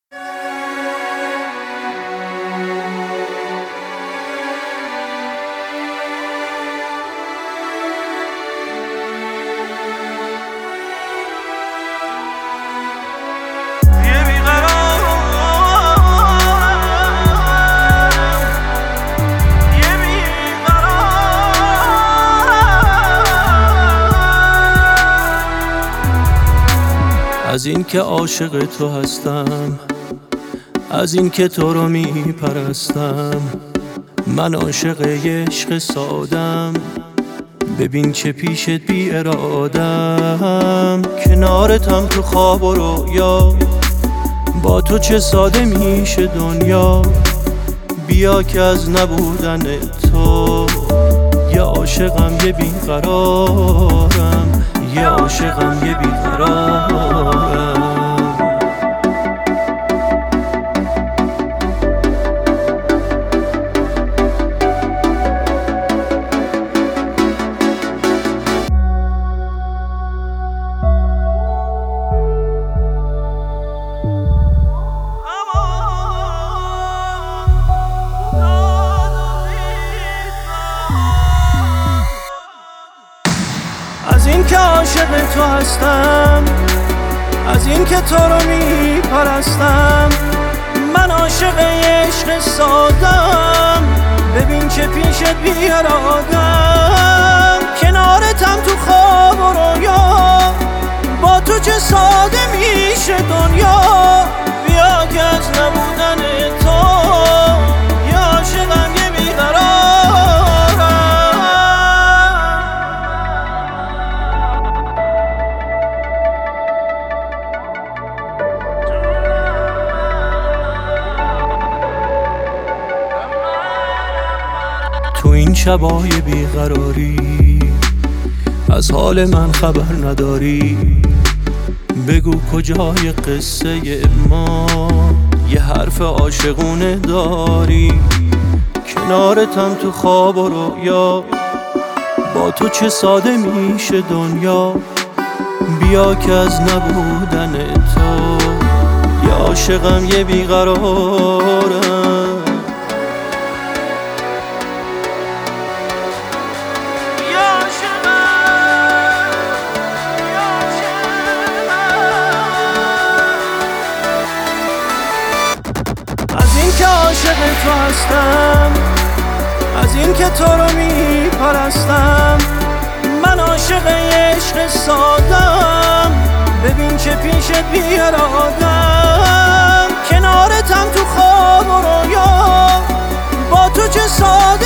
از این که عاشق تو هستم، از این که تو رو میپرستم، من عاشق عشق سادم. ببین که پیشت بی ارادم، کنارتم تو خواب و رویا، با تو چه ساده میشه دنیا. بیا که از نبودن تو یه عاشقم یه بیقرارم، یه عاشقم یه بیقرارم. از این که عاشق تو هستم، از این که تو رو میپرستم، من عاشق عشق سادم. ببین که پیشت بی ارادم، کنارتم تو خواب و رویا، با تو چه ساده میشه دنیا. بیا که از نبودن تو یه عاشقم یه بیقرارم. تو این شبای بیقراری از حال من خبر نداری. بگو کجای قصه ما یه حرف عاشقونه داری. کنارتم تو خواب و رویا، با تو چه ساده میشه دنیا. بیا که از نبودن تو یه عاشقم یه بیقرارم. از این که عاشق تو هستم، از این که تو رو میپرستم، من عاشق عشق سادم. ببین که پیشت بی ارادم، کنارتم تو خواب و رویا، با تو چه ساده